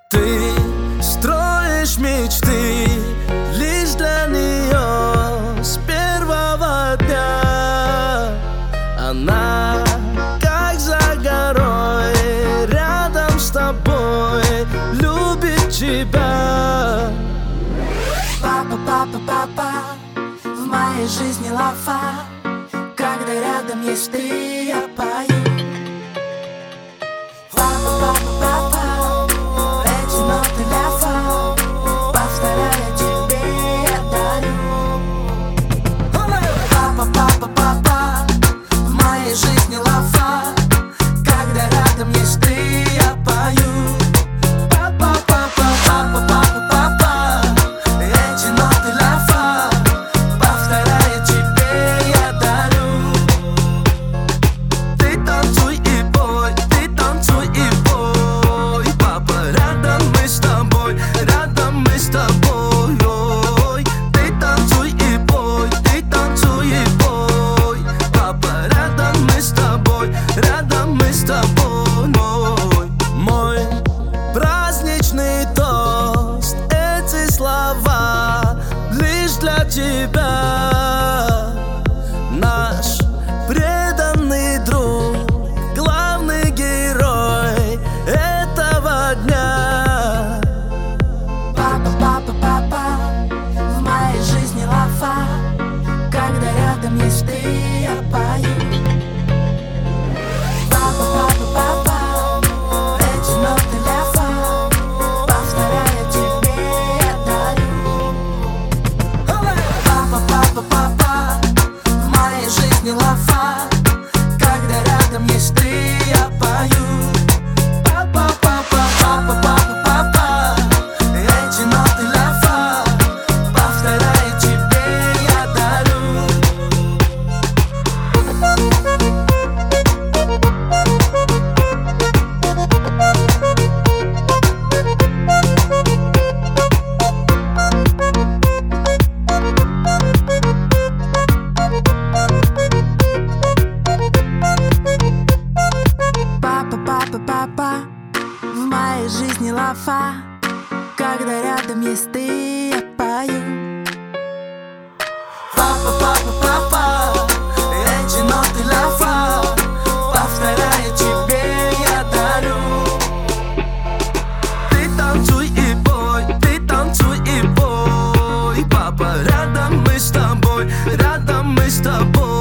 Ты строишь мечты лишь для нее с первого дня. Она как за горой, рядом с тобой, любит тебя. Папа, папа, папа, в моей жизни лафа. Когда рядом есть ты, я пою. Папа, папа, папа, эти ноты ляфа, повторяя тебе, я дарю. Папа, папа, папа, в моей жизни лафа. Когда рядом есть ты, я пою. Папа, папа, папа, папа, папа, эти ноты ляфа, повторяя тебе, я дарю. Ты танцуй и пой, ты танцуй и пой. Папа, рядом мы с тобой, рядом мы с тобой. Ой, ты танцуй и пой, ты танцуй и пой. Папа, рядом мы с тобой, рядом мы с тобой. Ой, мой праздничный тост, эти слова лишь для тебя. Наш преданный друг, главный герой этого дня. Папа, папа, папа, в моей жизни лафа. Когда рядом есть ты, я пою. Папа, папа, папа, эти ноты ляфа, повторяя тебе, я дарю. Папа, папа, папа, в моей жизни лафа. Когда рядом есть ты, я пою. Папа, папа, папа, папа, папа, эти ноты ляфа, повторяя тебе, я дарю. Папа, папа, папа, в моей жизни лафа. Когда рядом есть ты, я пою. Папа, папа, папа, эти ноты ляфа, повторяя тебе, я дарю. Ты танцуй и пой, ты танцуй и пой. Папа, рядом мы с тобой, рядом мы с тобой.